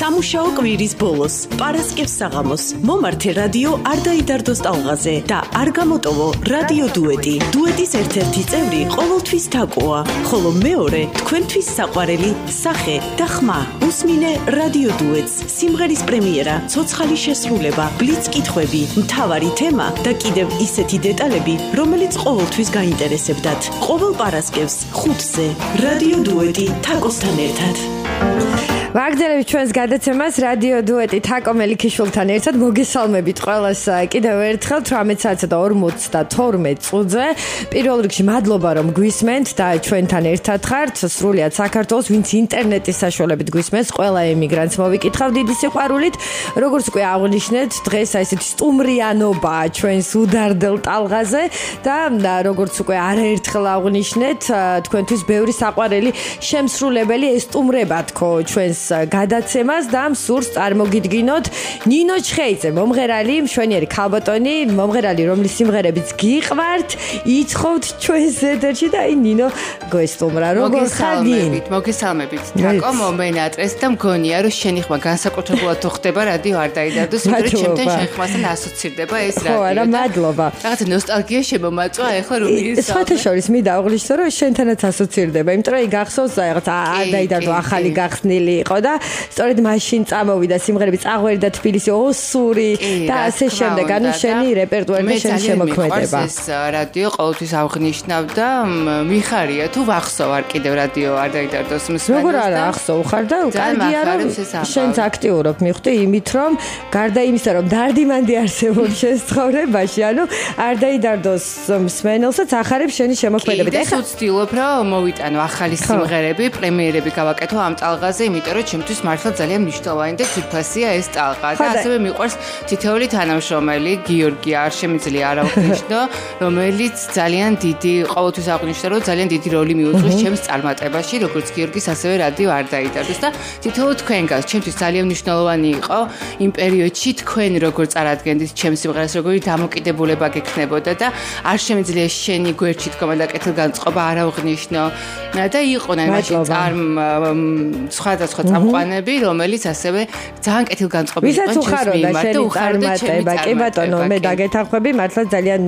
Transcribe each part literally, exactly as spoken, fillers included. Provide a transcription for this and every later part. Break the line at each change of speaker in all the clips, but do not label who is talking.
სამუშაო კვირის ბოლოს, პარასკევს საღამოს, მომართე რადიო არ დაიდარდოს ტალღაზე და არ გამოტოვო რადიო დუეტი. დუეტის ერთ-ერთი წევრი ყოველთვის თაკოა, ხოლო მეორე თქვენთვის საყვარელი სახე და ხმა. უსმინე რადიო დუეტს, სიმღერის პრემიერა, ცოცხალი შესრულება, ბლიც კითხვები, მთავარი თემა და კიდევ ისეთი დეტალები, რომელიც ყოველთვის გაინტერესებდათ. ყოველ პარასკევს ხუთზე რადიო დუეტი თაკოსთან ერთად.
ვაგრძელებ ჩვენს გადაცემას რადიო დუეტი თაკო მელიქიშვილთან ერთად. მოგესალმებით ყველას კიდევ ერთხელ თვრამეტ საათსა და ორმოცდათორმეტ წუთზე. პირველ რიგში მადლობა რომ გვისმენთ და ჩვენთან ერთად ხართ. სრულიად საქართველოს, ვინც ინტერნეტის საშუალებით გვისმენს, ყველა ემიგრანტს მოვიკითხავ დიდი სიყვარულით. როგორც უკვე აღნიშნეთ, დღეს ესეთი სტუმრიანობაა ჩვენს უდარდელ ტალღაზე და როგორც უკვე არაერთხელ აღნიშნეთ, თქვენთვის ბევრი საყვარელი შემსრულებელი ესტუმრება თქო ჩვენს გადაცემას და მსურს წარმოგიდგინოთ ნინო ჩხეიძე, მომღერალი, მშვენიერი ქალბატონი, მომღერალი, რომლის სიმღერებიც გიყვართ, იცხოვთ ჩვენს ეთერში და აი ნინო გვესტუმრა. როგორ ხარ?
მოგესალმებით. თაკო მომენატრეს და მგონია რომ შენი ხმა განსაკუთრებულად თუ ხდება რადიო არ დაიდარდოს, იმიტომ რომ ჩემთან შენ ხმასთან ასოცირდება ეს რადიო.
ხო, არა, მადლობა.
რაღაცა ნოსტალგია შემომაწვა ახლა რომ ის.
სხვათა შორის მინდა აღნიშნო რომ შენთანაც ასოცირდება, იმიტომ რომ გახსოვს რაღაცა არ დაიდარდო ახალი გახსნილი და სწორედ მაშინ წამოვიდა სიმღერები წაღვერდა თბილისი ოსური და ასე შემდეგ. ანუ შენი რეპერტუარი და შენი შემოქმედება.
ეს რადიო ყოველთვის აღნიშნავ და მიხარია თუ ვახსოვ არ კიდევ რადიო არ დაიდარდოს მსმენელს.
როგორ არა ახსოვ ხარ და კარგია რომ შენც აქტიურობ მივხვდი იმით რომ გარდა იმისა რომ დარდიმანდი არსებობს შენს ცხოვრებაში, ანუ არ დაიდარდოს მსმენელსაც ახარებ შენი შემოქმედებით.
ეხლა ვცდილობ რომ მოვიტანო ახალი სიმღერები, პრემიერები გავაკეთო ამ ტალღაზე, იმიტომ რომ ჩემთვის მართლა ძალიან მნიშვნელოვანი და ძვირფასია ეს ტალღა და ასევე მიყვარს თითოეული თანამშრომელი გიორგი არ შემიძლია არ აღნიშნო, რომელიც ძალიან დიდი ყოველთვის აღნიშნო რომ ძალიან დიდი როლი მიუძღვის ჩემს წარმატებაში, როგორც გიორგის ასევე რადიო არ დაიდარდოს და თითოეულ თქვენგანს ჩემთვის ძალიან მნიშვნელოვანი იყო იმ პერიოდში თქვენ როგორ წარადგენდით ჩემს სიმღერას, როგორი დამოკიდებულება გექნებოდა და არ შემიძლია შენი გვერდში თქმა და კეთილგანწყობა არ აღნიშნო და იყვნენ მაშინ წარм სხვადასხვა წამყვანები, რომელიც ასევე ძალიან კეთილგანწყობილი
იყო ჩემს მიმართ და უხარდა. კი ბატონო, მე დაგეთანხმები, მართლა ძალიან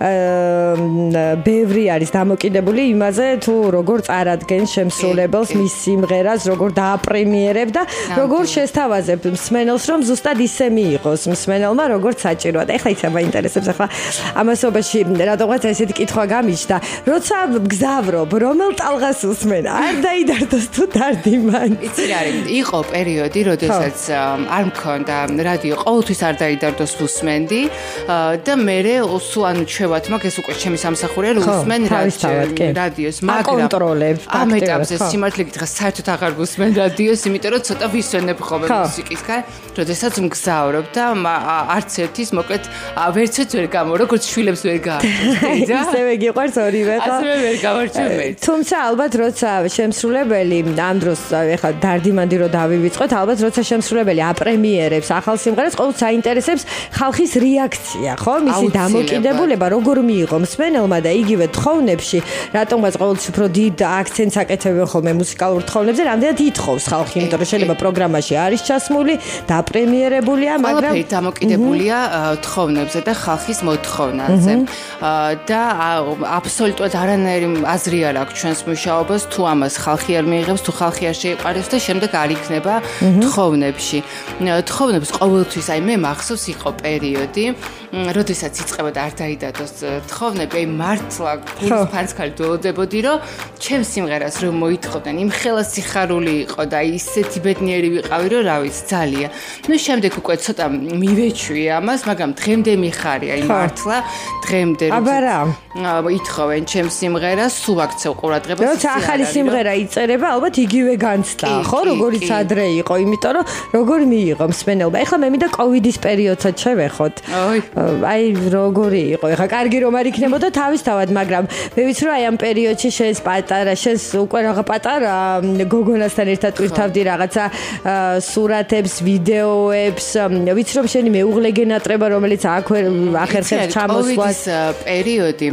ბევრი არის დამოკიდებული იმაზე, თუ როგორ წარადგენს შემსრულებელს მის სიმღერას, როგორ დააპრემიერებ და როგორ შესთავაზებ მსმენელს, რომ ზუსტად ისე მიიღოს მსმენელმა, როგორც საჭიროა. და ეხლა იცი მაინტერესებს ახლა ამასობაში რატომღაც ესეთი კითხვა გამიჩნდა, როცა გზავრობ, რომელ ტალღას უსმენ, არ დაიდარდოს თუ დარდიმან.
იცი რა არის, იყო პერიოდი, როდესაც არ მქონდა რადიო, ყოველთვის არ დაიდარდოს უსმენდი და მე სულ ანუ ჩვევათ მაგ ეს უკვე ჩემი სამსახურია რომ უსმენ რადიოს, მაგრამ ამ ეტაპზე სიმართლე გითხრა საერთოდ აღარ ვუსმენ რადიოს, იმიტომ რომ ცოტა ვისვენებ ხოლმე მუსიკისგან, როდესაც მგზავრობ და არც ერთის მოკლედ ვერცეც ვერ გამო, როგორც შვილებს ვერ გააჩნდა.
ისევე გიყვარს ორივე ხო?
ასევე ვერ გამორჩევ მე.
თუმცა ალბათ როცა შემსრულებელი ამ დროს ეხლა დარდიმანდი რო დავივიწყოთ, ალბათ როცა შემსრულებელი აპრემიერებს ახალ სიმღერას, ყოველთვის საინტერესებს ხალხის რეაქცია, ხო? მისი დამოკიდებულება როგორ მიიღო მსმენელმა და იგივე თხოვნებში, რატომღაც ყოველთვის უფრო დიდ აქცენტს აკეთებენ ხოლმე მუსიკალურ თხოვნებზე, რამდენად ითხოვს ხალხი, იმიტომ რომ შეიძლება პროგრამაში არის ჩასმული, დაპრემიერებულია, მაგრამ
ყველაფერი დამოკიდებულია თხოვნებზე და ხალხის მოთხოვნაზე. და აბსოლუტურად არანაირი აზრი არ აქვს ჩვენს მუშაობას, თუ ამას ხალხი არ მიიღებს, თუ ხალხი არ შეიყვარებს და შემდეგ არ იქნება თხოვნებში. თხოვნებს ყოველთვის აი მე მახსოვს იყო პერიოდი, როდესაც იწყებოდა არ დაიდადოს თხოვნები, აი მართლა გულის ფარცხალი დველოდებოდი, რომ ჩემს სიმღერას რომ მოითხოვდნენ, იმ ხელა სიხარული იყო და ისეთი ბედნიერი ვიყავი, რომ რა ვიცი, ძალიან. ნუ შემდეგ უკვე ცოტა მივეჩვი ამას, მაგრამ დღემდე მიხარია, აი მართლა დღემდე ითხოვენ ჩემს სიმღერას, სულ აქცევ ყურადღებას.
როცა ახალი სიმღერა იწერება, ალბათ იგივე განცდა, ხო, როგორიც ადრე იყო, იმიტომ რომ როგორ მიიღო მსმენელმა. ეხლა მე მინდა კოვიდის პერიოდსაც შევეხოთ. აი როგორი იყო, ეხლა კარგი რომ არ იქნებოდა თავისთავად, მაგრამ მე ვიცი რომ აი ამ პერიოდში შენს პატარა, შენს უკვე რაღა პატარა გოგონასთან ერთად ვირთავდი რაღაცა სურათებს, ვიდეოებს, ვიცი რომ შენი მეუღლე გენატრება, რომელიც ახერხებს ჩამოსვლას.
პერიოდი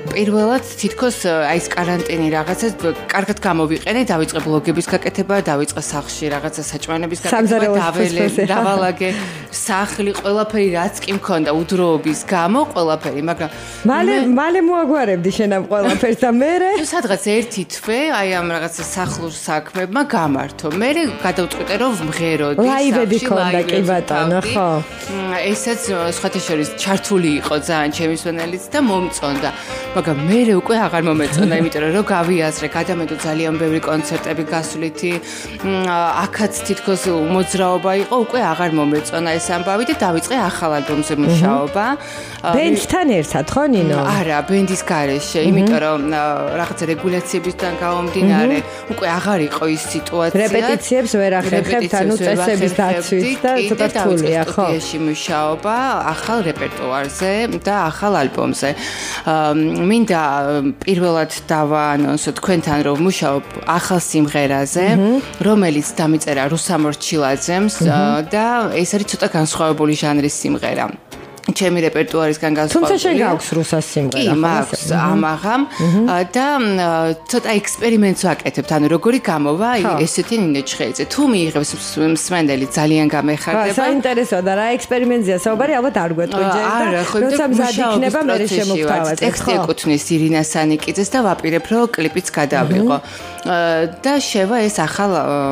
პირველად თითქოს აი ეს კარანტინი რაღაცა კარგად გამოვიყენე, დავიწყე ბლოგების გაკეთება, დავიწყე დავიწყე სახში რაღაცა საჭმელების გაკეთება, დავალაგე სახლი, ყველაფერი რაც კი მქონდა udroობის გამო, ყველაფერი, მაგრამ
მალე მალე მოაგვარებდი შენ ამ ყველაფერს და მერე
სადღაც ერთი თვე აი ამ რაღაცა სახლურ საქმებმა გამართო. მე გადავწყვიტე რომ ვმღეროდი
სახში. ლაივები ქონდა კი ბატონო, ხო?
ესაც სხვათა შორის ჩართული იყო ძალიან ჩემი სვენელიც და მომწონდა. მაგრამ მე უკვე აღარ მომეწონდა, იმიტომ რომ რო გავიაზრე, გადამედო ძალიან ბევრი კონცერტები გასვლითი, აქაც თითქოს მოძრაობა იყო, უკვე აღარ მომეწონა ეს ამბავი და დავიწყე ახალ ალბომზე მუშაობა.
ბენდთან ერთად, ხო ნინო?
არა, ბენდის გარეშე, იმიტომ რომ რაღაცა რეგულაციებისგან გამომდინარე, უკვე აღარ იყო ის სიტუაცია.
რეპეტიციებს ვერ ახერხებთ, ანუ წესების დაცვით და ცოტა რთულია, ხო?
სტუდიაში მუშაობა ახალ რეპერტუარზე და ახალ ალბომზე. მინდა პირველად დავაანონსო თქვენთან რომ ვმუშაობ ახალ სიმღერაზე, რომელიც დამიწერა რუსამ ორჩილაძემ და ეს არის ცოტა განსხვავებული ჟანრის სიმღერა. ჩემი რეპერტუარისგან განსხვავებული.
თუმცა შენ გაქვს რუსას სიმღერა,
ხო? მაქვს ამაღამ და ცოტა ექსპერიმენტს ვაკეთებ, ანუ როგორი გამოვა ესეთი ნინო ჩხეიძე. თუ მიიღებს მსმენელი ძალიან გამეხარდება.
საინტერესოა და რა ექსპერიმენტზეა საუბარი, ალბათ არ გვეტყვი ჯერ და როცა მზად იქნება მე შემოგთავაზებ.
ტექსტი ეკუთვნის ირინა სანიკიძეს და ვაპირებ რომ კლიპიც გადავიღო. და შევა ეს ახალ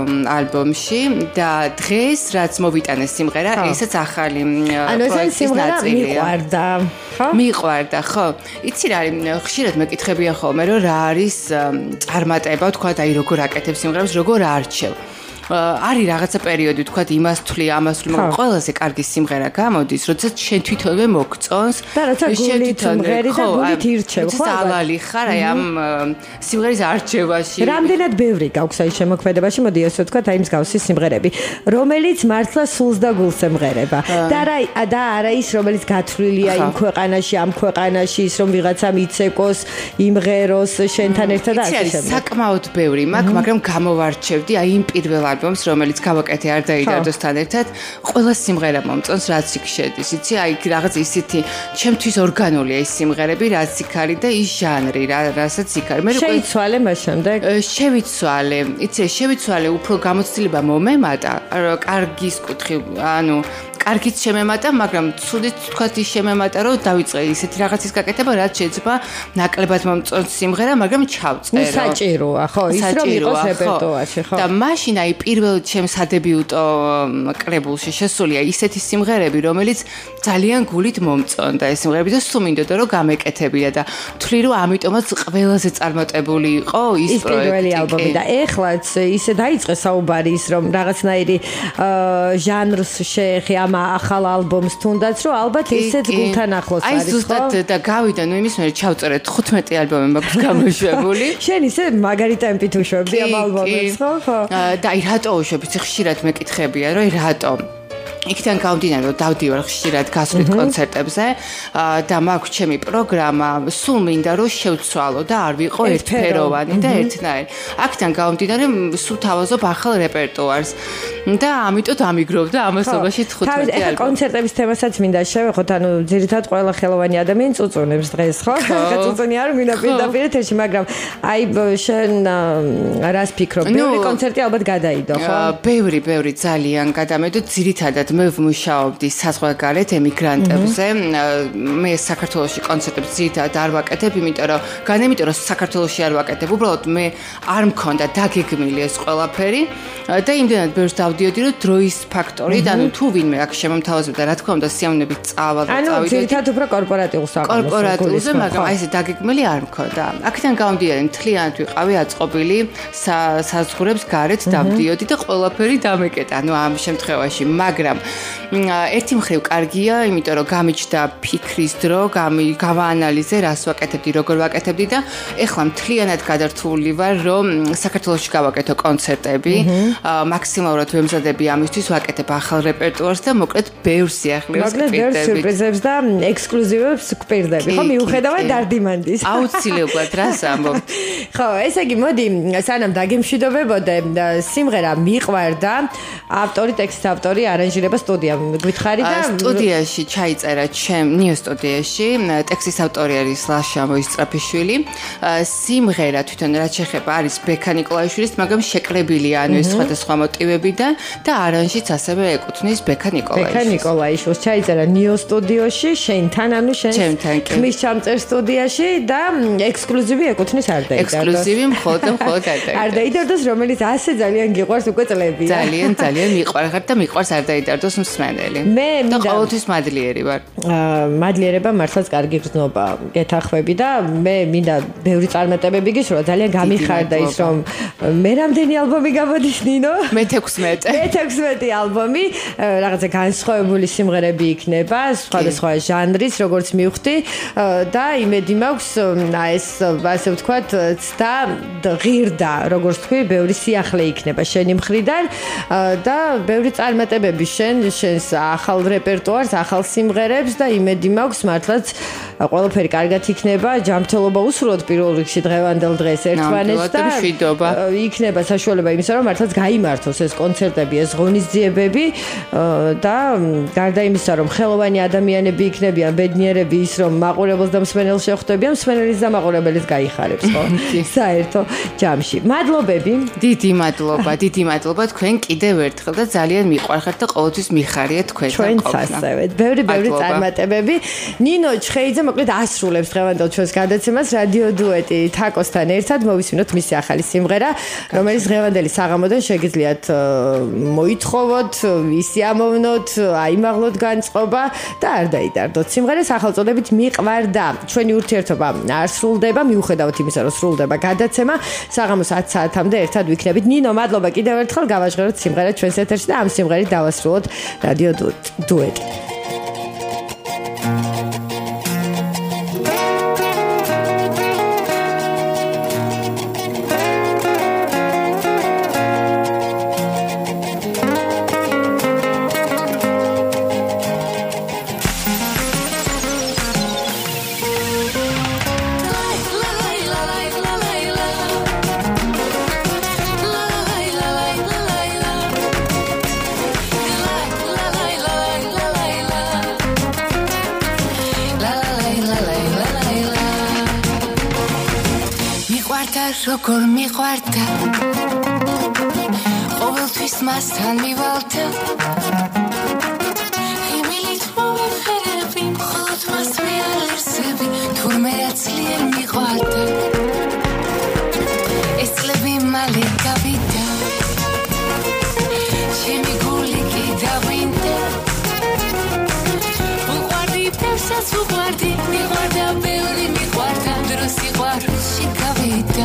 ალბომში და დღეს რაც მოვიტანეს სიმღერა, ესეც ახალი პროექტის
მიყვარდა, ხო?
მიყვარდა, ხო. იცი რა არის, ხშირად მეკითხებიან ხოლმე, რომ რა არის წარმატება, თქვა და აი როგორ აკეთებ სიმღერებს, როგორ არჩევ. არის რაღაცა პერიოდი, თქვა იმას თვლი, ამას თვლი, მაგრამ ყველაზე კარგი სიმღერა გამოდის, როდესაც შენ თვითონვე მოგწონს
და რაცა გულით სიმღერი და გულით ირჩევ, ხო?
ძალალი ხარ აი ამ სიმღერის არჩევაში.
რამდენად ბევრი გაქვს აი შემოქმედებაში, მოდი ასე ვთქვა, აი მსგავსი სიმღერები, რომელიც მართლა სულს და გულს ემღერება. და რა და არა ის, რომელიც გათვლილია იმ ქვეყანაში, ამ ქვეყანაში, ის რომ ვიღაცა მიცეკოს, იმღეროს შენთან ერთად და ასე შემდეგ.
საკმაოდ ბევრი მაქვს, მაგრამ გამოვარჩევდი აი იმ პირველ ალბომს, რომელიც გავაკეთე არდაიდარდოსთან ერთად, ყველა სიმღერა მომწონს, რაც იქ შედის. იცი, აი რაღაც ისეთი ჩემთვის ორგანულია ის სიმღერები, რაც იქ არის და ის ჟანრი, რასაც იქ არის. მე
შეიცვალე მას შემდეგ.
შევიცვალე. იცი, შევიცვალე, უფრო გამოცდილება მომემატა, კარგის კუთხე, ანუ კარგიც შემემატა, მაგრამ ცუდიც თქვათ ის შემემატა, რომ დავიწყე ისეთი რაღაცის გაკეთება, რაც შეიძლება ნაკლებად მომწონს სიმღერა, მაგრამ ჩავწერო.
საჭიროა, ხო, ის რომ იყოს რეპერტუარში, ხო.
და მაშინ აი პირველ ჩემს სადებიუტო კრებულში შესულია ისეთი სიმღერები, რომელიც ძალიან გულით მომწონდა ეს სიმღერები და სულ მინდოდა რომ გამეკეთებია და თვლი რომ ამიტომაც ყველაზე წარმატებული იყო ის პროექტი.
ის პირველი ალბომი და ეხლაც ისე დაიწყე საუბარი ის რომ რაღაცნაირი ჟანრს შეეხი ამ ახალ ალბომს თუნდაც რომ ალბათ ისეც გულთან ახლოს არის, ხო?
აი ზუსტად და გავიდა, ნუ იმის მერე ჩავწერე თხუთმეტი ალბომი მაქვს გამოშვებული.
შენ ისე მაგარი ტემპით უშვებდი ამ ალბომებს, ხო? ხო.
და აი რატო უშვებ? იცი ხშირად მეკითხებია, რომ რატო? იქიდან გამომდინარე, რომ დავდივარ ხშირად გასვლით კონცერტებზე და მაქვს ჩემი პროგრამა, სულ მინდა რომ შევცვალო და არ ვიყო ერთფეროვანი და ერთნაირი. აქედან გამომდინარე, სულ თავაზობ ახალ რეპერტუარს და ამიტომ ამიგროვდა ამასობაში თხუთმეტი
ალბომი. კონცერტების თემასაც მინდა შევეხოთ, ანუ ძირითადად ყველა ხელოვანი ადამიანი წუწუნებს დღეს, ხო? წუწუნი არ მინდა პირდაპირ ეთერში, მაგრამ აი შენ რას ფიქრობ? ბევრი კონცერტი ალბათ გადაიდო, ხო?
ბევრი, ბევრი ძალიან გადამედო, ძირითადად მე ვმუშაობდი საზღვარგარეთ ემიგრანტებზე. მე საქართველოში კონცერტებს ძირითადად არ ვაკეთებ, იმიტომ რომ განემიტომ რომ საქართველოში არ ვაკეთებ, უბრალოდ მე არ მქონდა დაგეგმილი ეს ყველაფერი და იმდენად ბევრს დავდიოდი, რომ დროის ფაქტორი, ანუ თუ ვინმე აქ შემომთავაზებდა, რა თქმა უნდა, სიამოვნებით წავალ და
წავიდე. ანუ ძირითადად უფრო კორპორატიულ საქმეში.
კორპორატიულზე, მაგრამ აი ესე დაგეგმილი არ მქონდა. აქედან გამომდინარე, მთლიანად ვიყავი აწყობილი საზღვრებს გარეთ დავდიოდი და ყველაფერი დამეკეტა, ანუ ამ შემთხვევაში, მაგრამ ერთი მხრივ კარგია, იმიტომ რომ გამიჩნდა ფიქრის დრო, გავაანალიზე, რას ვაკეთებდი, როგორ ვაკეთებდი და ეხლა მთლიანად გადართული ვარ, რომ საქართველოში გავაკეთო კონცერტები, მაქსიმალურად ვემზადები ამისთვის ვაკეთებ ახალ რეპერტუარს და მოკლედ ბევრ სიახლეებს
მოკლედ ბევრ სიურპრიზებს და ექსკლუზივებს გვპირდები. ხო, მიუხედავად დარდიმანდის.
აუცილებლად რას ამბობ.
ხო, ესე იგი, მოდი, სანამ დაგემშვიდობებოდე, სიმღერა მიყვარდა, ავტორი, ტექსტის ავტორი, არანჟირება სტუდია გითხარი და
სტუდიაში ჩაიწერა ჩემ ნიო სტუდიაში, ტექსტის ავტორი არის ლაშა მოისწრაფიშვილი. სიმღერა თვითონ რაც შეეხება არის ბექა ნიკოლაიშვილის, მაგრამ შეკრებილია ანუ ეს სხვადასხვა მოტივებიდან და არანჟიც ასევე ეკუთვნის ბექა ნიკოლაიშვილს. ბექა
ნიკოლაიშვილს ჩაიწერა ნიო სტუდიაში, შენთან ანუ შენ ხმის ჩამწერ სტუდიაში და ექსკლუზივი ეკუთვნის არდაიდარდოს.
ექსკლუზივი მხოლოდ და მხოლოდ არდაიდარდოს.
არდაიდარდოს, რომელიც ასე ძალიან გიყვარს უკვე წლებია.
ძალიან ძალიან მიყვარხარ და მიყვარს არდაიდარდოს მსმენელი.
მე
და ყოველთვის მადლიერი ვარ.
აა მადლიერება მართლაც კარგი გრძნობა გეთახვები და მე მინდა ბევრი წარმატებები გისურვა, ძალიან გამიხარდა ის რომ მე რამდენი ალბომი გამოდის ნინო?
მე თექვსმეტე.
მე თექვსმეტე ალბომი, რაღაცა განსხვავებული სიმღერები იქნება, სხვადასხვა ჟანრის, როგორც მივხვდი და იმედი მაქვს, აი ეს ასე ვთქვათ, ცდა ღირდა, როგორც თქვი, ბევრი სიახლე იქნება შენი მხრიდან და ბევრი წარმატებები შენ, შენს ახალ რეპერტუარს, ახალ სიმღერებს და იმედი მაქვს, მართლაც ყველაფერი კარგად იქნება, ჯანმრთელობა უსურვოთ პირველ რიგში დღევანდელ დღეს ერთმანეთს და იქნება საშუალება იმისა, რომ მართლაც გაიმართოს ეს კონცერტები, ეს ღონისძიებები და გარდა იმისა, რომ ხელოვანი ადამიანები იქნებიან, ბედნიერები ის, რომ მაყურებელს და მსმენელს შეხვდებიან, მსმენელის და მაყურებელის გაიხარებს, ხო? საერთო ჯამში. მადლობები.
დიდი მადლობა, დიდი მადლობა თქვენ კიდევ ერთხელ და ძალიან მიყვარხართ და ყოველთვის მიხარიეთ თქვენთან ყოფნა.
ჩვენც ასევე. ბევრი ბევრი წარმატებები. ნინო ჩხეიძე მოკლედ ასრულებს დღევანდელ ჩვენს გადაცემას რადიო დუეტი თაკოსთან ერთად მოვისმინოთ მისი ახალი სიმღერა, რომელიც დღევანდელი საღამოდან შეგიძლიათ მოითხოვოთ, ისიამოვნოთ, აიმაღლოთ განწყობა და არ დაიდარდოთ. სიმღერა სახელწოდებით მიყვარდა. ჩვენი ურთიერთობა არ სრულდება, მიუხედავად იმისა, რომ სრულდება გადაცემა. საღამოს ათი საათამდე ერთად ვიქნებით. ნინო, მადლობა კიდევ ერთხელ, გავაჟღეროთ სიმღერა ჩვენს ეთერში და ამ სიმღერით დავასრულოთ რადიო დუეტი.
როგორ მიყვარდა ყოველთვის მასთან მივალდა იმილით მომეფერები მხოლოდ მას მეალერსები თურმე აცლიერ მიყვარდა ეს წლები მალე გავიდა ჩემი გული კი დავინდა უყვარდი ბევრსაც უყვარდი მიყვარდა ბევრი მიყვარდა დროს სიყვარულში გავიდა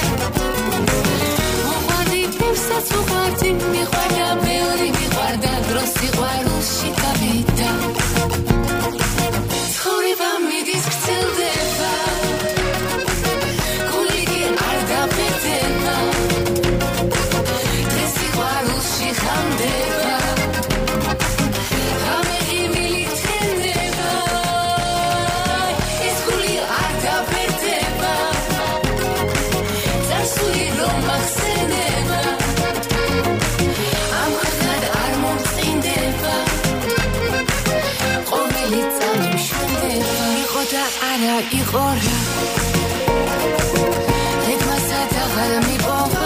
That's what I me guarda ბევრი მიყვარდა დროს სიყვარულში გავიდა ცხოვრება მიდის გრძელდება გული კი არ დაფეთება დღეს სიყვარულში ხამდება ღამე იმილითენდება ეს გული არ დაფეთება წარსული რომ ახსენება არა იყო რა ეთმასაც აღარ მიპოვა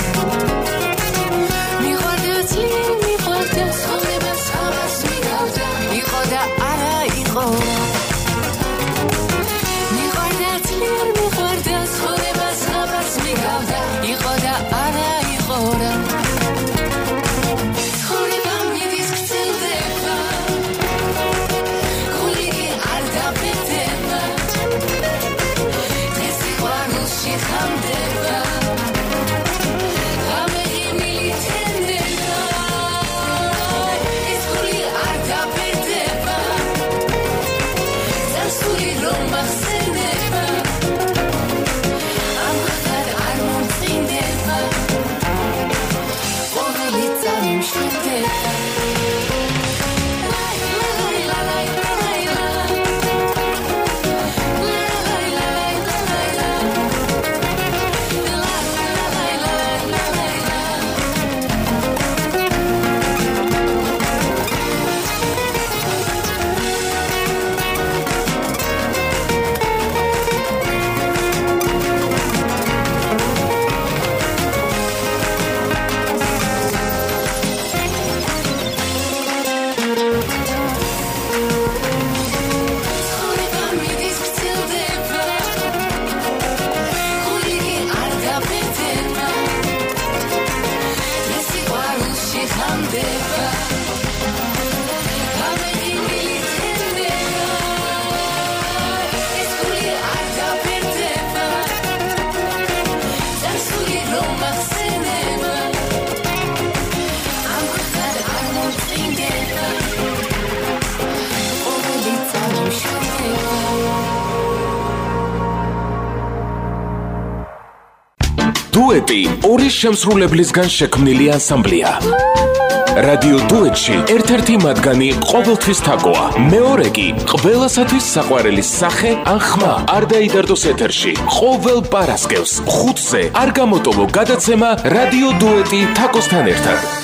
მიყვარდა ძლიერ მიყვარდა ცხოვრებას ამას მიგავდა იყო და არა იყო მიყვარდა ძლიერ მიყვარდა ცხოვრებას ამას მიგავდა იყო და არა იყო რა
დუეტი ორი შემსრულებლისგან შექმნილი ანსამბლია. რადიო დუეტში ერთ-ერთი მათგანი ყოველთვის თაკოა. მეორე კი ყველასათვის საყვარელი სახე ან ხმა არ დაიდარდოს ეთერში. ყოველ პარასკევს ხუთზე არ გამოტოვო გადაცემა რადიო დუეტი თაკოსთან ერთად.